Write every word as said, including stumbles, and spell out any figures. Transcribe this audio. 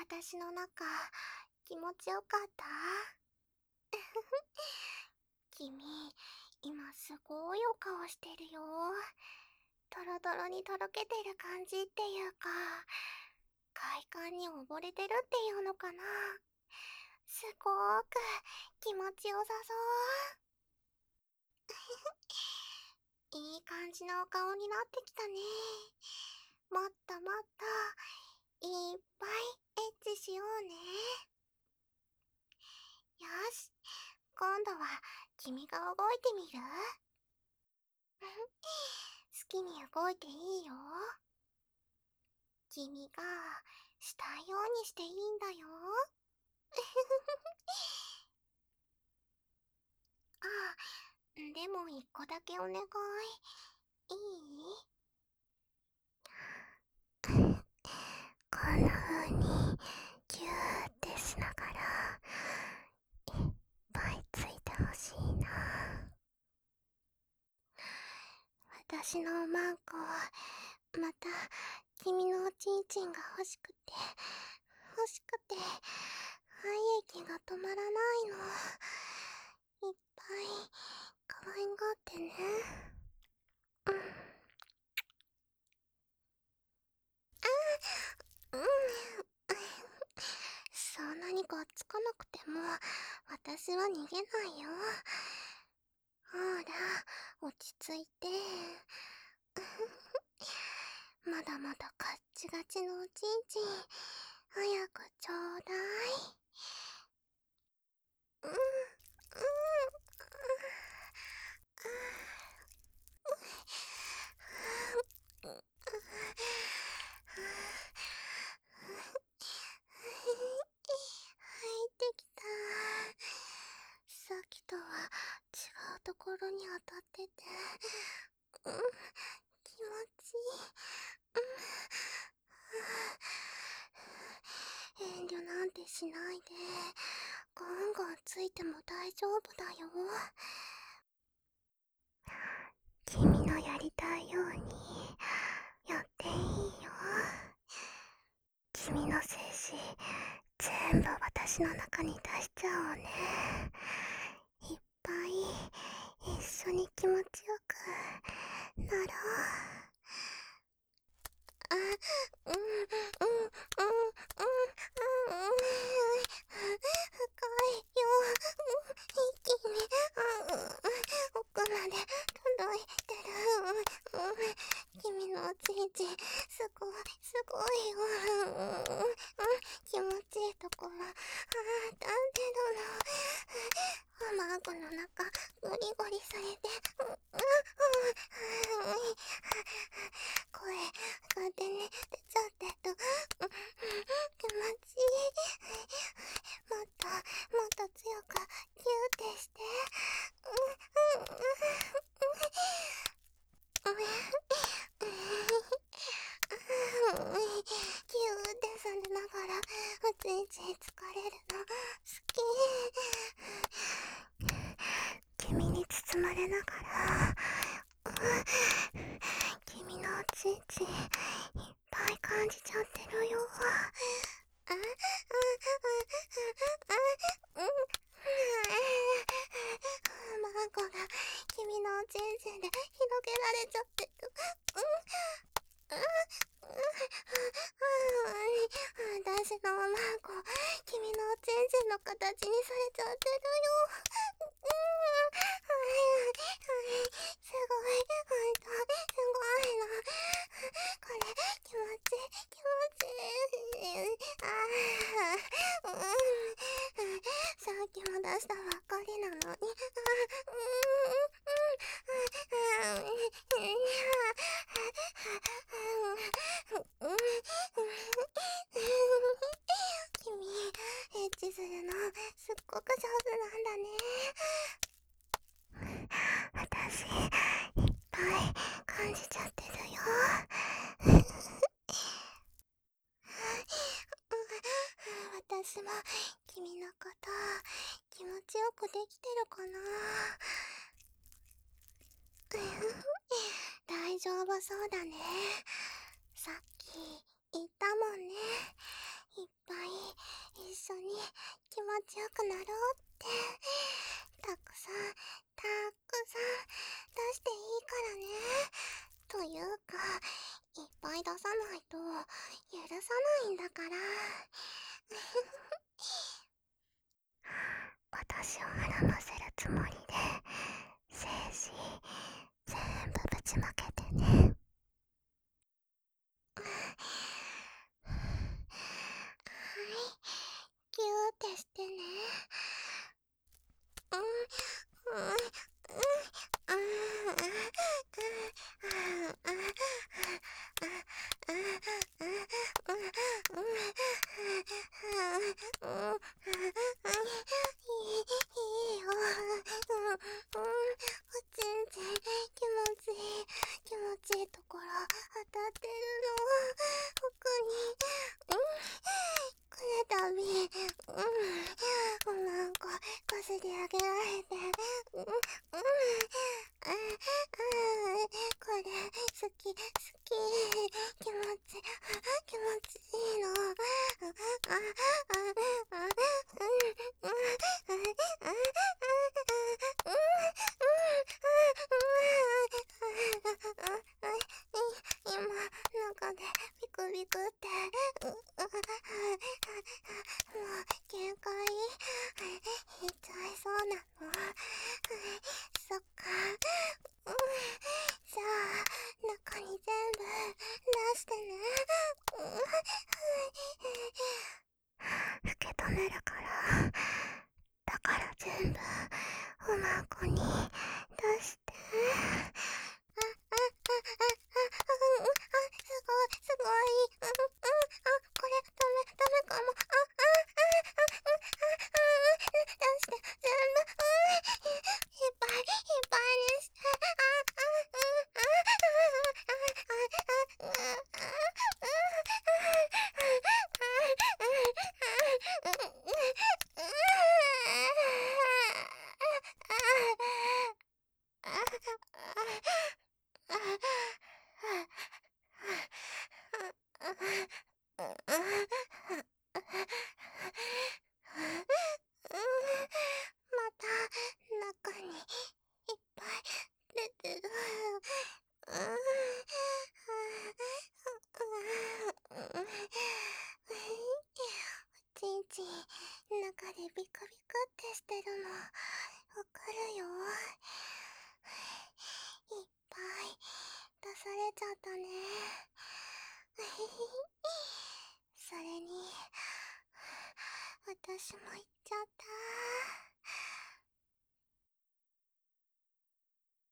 私の中、気持ちよかった？君、今すごいお顔してるよ。トロトロにとろけてる感じっていうか、快感に溺れてるっていうのかな。すごーく気持ちよさそう。いい感じのお顔になってきたね。もっともっと、いっぱいエッチしようね。よし、今度は君が動いてみる？好きに動いていいよ。君がしたいようにしていいんだよ。ああ、でも一個だけお願い。いい？こんな風にギューってしながらいっぱいついてほしいな。私のマンコはまた君のおちんちんが欲しくて欲しくて愛液が止まらないの。いっぱい可愛がってね。うん。あ、うん。そんなにがっつかなくても私は逃げないよ。ほら、落ち着いて。まだまだガッチガチのおちんちん早くちょうだい。うん、うん、うん、うん、入ってきた。さっきとは違うところに当たってて、うん、気持ちいい。うん、遠慮なんてしないで、ガンガンついても大丈夫だよ。君のやりたいようにやっていいよ。君の精子全部私の中に出しちゃおうね。いっぱい一緒に気持ちよくなろう。あ、うん、うん、うん、うん、うん、深いよ。一気に、うん、奥まで届いてる。君のおちんちんすごいすごいよ。気持ちいいところ、ああ、なんでだろう。卵の中ゴリゴリされて、声勝手に出ちゃってる。気持ちいい。もっともっと強くギューってして。ギューってされながらおちんちん疲れるの好き。君に包まれながら君のおちんちんいっぱい感じちゃってるよ。あああああうんマンコが君のおちんちんで広げられちゃってる。うん私のマンコ、君のおちんちんの形にされちゃってるよ。うんすごい、ほんと、すごいの。これ、気持ちいい、気持ちいい。ああ、うん、さっきも出したばっかりなのに。あうんうんうんうん君、エッチするのすっごく上手なんだね。私、いっぱい感じちゃってるよ。私も君のこと気持ちよくできてるかな。大丈夫そうだね。さっき言ったもんね。 いっぱい一緒に気持ちよくなろうって、たくさんたくさん出していいからね。というか、いっぱい出さないと許さないんだから。私を腹ませるつもりで精子全部ぶちまけてね。はい、ギューってしてね。うんうんうんいいよ。全然気持ちいい気持ちいいところ当たってるの。奥に来るたびうんおまんここすり上げられてうんうんああこれ好き好き気持ち気持ちいいの。ああああうんうん今中でビクビクってもう限界いっちゃいそうなの。そっかじゃあ中に全部出してね。受け止めるから。だから全部おまんこに出して。あ、あ、あ、あ、あ、うん、あ、すごい、すごい。うん、うん、あ、これ、ダメ、ダメかも。あ、あ、あ、あ、あ、あ、あ、出して、全部、うん、いっぱい、いっぱいにして。あ、あ、うん、あ、あ、あ、あ、あ、あ、あ、また中にいっぱい出てる。ちんちん中でビクビクってしてるのわかるよ。いっぱい出されちゃったね。それに私も言っちゃった。